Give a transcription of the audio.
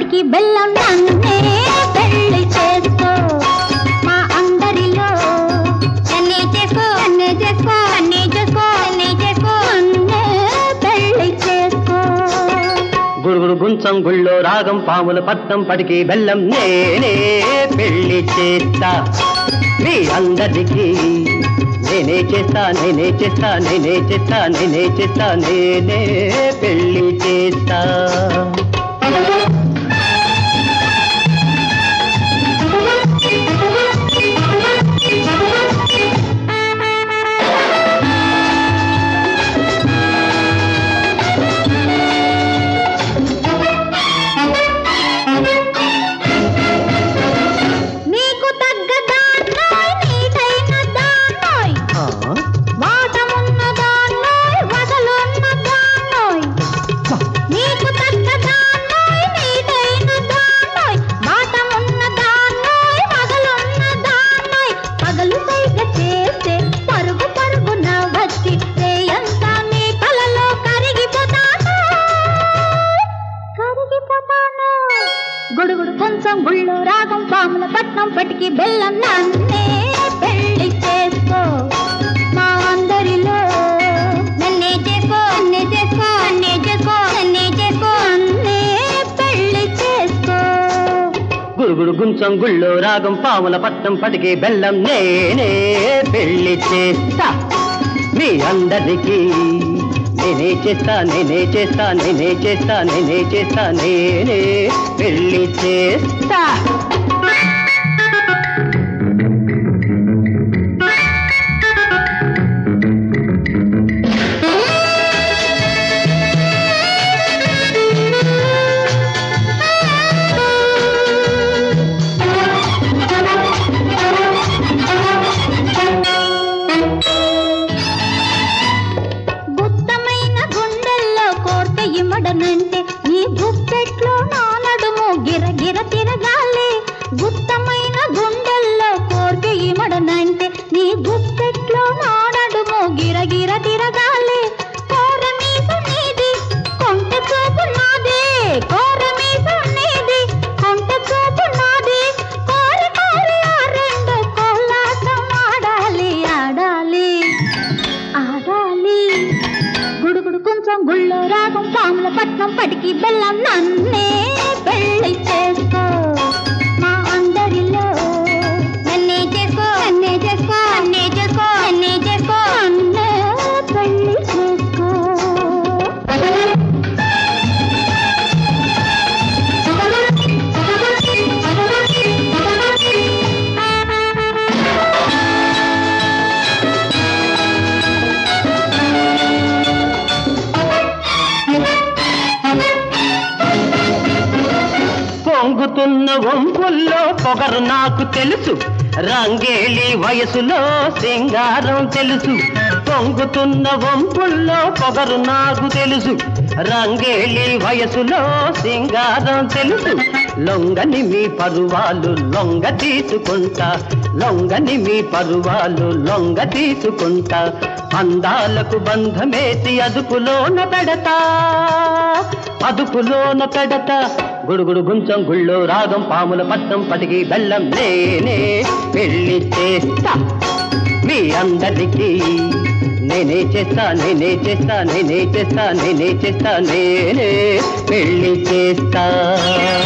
పటికి బెల్లం నన్నే పెళ్లి చేసుకో మా అందరిలో నన్నే చేసుకో నన్నే చేసుకో నన్నే చేసుకో నన్నే చేసుకో నన్నే పెళ్లి చేసుకో గురుగుడు గుంచం గుళ్ళో రాగం పాముల పట్నం పటికి బెల్లం నేనే పెళ్లి చేస్తా మీ అందరికి నేనే చేస్తా నేనే చేస్తా నేనే చేస్తా నేనే చేస్తా నేనే పెళ్లి చేస్తా గుడుగుడు కొంచెం గుళ్ళు రాగం పాముల పట్నం పటికి బెల్లం నన్నే పెళ్లి చేసుకో మా అందరిలో నన్నే చేసుకో నన్నే చేసుకో నన్నే చేసుకో నన్నే చేసుకో నన్నే పెళ్లి చేసుకో గురుగుడు గుంచం గుళ్ళో రాగం పాముల పట్నం పటికి బెల్లం నేనే పెళ్లి చేస్తా మీ అందరికి నేనే చేస్తా నేనే చేస్తా నేనే చేస్తా నేనే చేస్తా నేనే పెళ్లి చేస్తా ఇమ్మడనంటే నీ గుప్పెట్లో నా నడుము గిరగిర తిరగాలి గుప్తమైన గుండెల్లో కోర్కె ఇమ్మడనంటే నీ గుప్పెట్లో నా నడుము గిరగిర తిరగాలి కోరమీసు నీది కొంట చూపు నాదే కోరమీసు నీది కొంట చూపు నాది కోరి కోరి ఆ రెండు కోలాటం ఆడాలి ఆడాలి ఆడాలి గుడుగుడు కొంచెం గుళ్ళో రాగం పాముల పట్నం పటికి బెల్లం నన్నే పెళ్లి చేసుకో మా అందరిలో నన్నే చేసుకో నన్నే చేసుకో నన్నే చేసుకో నన్నే చేసుకో నన్నే పెళ్లి చేసుకో పొంగుతున్న వంపుల్లో పొగరు నాకు తెలుసు రంగేళి వయసులో సింగారం తెలుసు పొంగుతున్న వంపుల్లో పొగరు నాకు తెలుసు రంగేళి వయసులో సింగారం తెలుసు లొంగని మీ పరువాలు లొంగ తీసుకుంటా లొంగని మీ పరువాలు లొంగ తీసుకుంటా అందాలకు బంధమేసి అదుపులోన పెడతా అదుపులోన పెడతా గుడుగుడు గుంచం గుళ్ళో రాగం పాముల పట్నం పటికి బెల్లం నేనే పెళ్లి చేస్తా మీ అందరికి నేనే చేస్తా నేనే చేస్తా నేనే చేస్తా నేనే చేస్తా నేనే పెళ్లి చేస్తా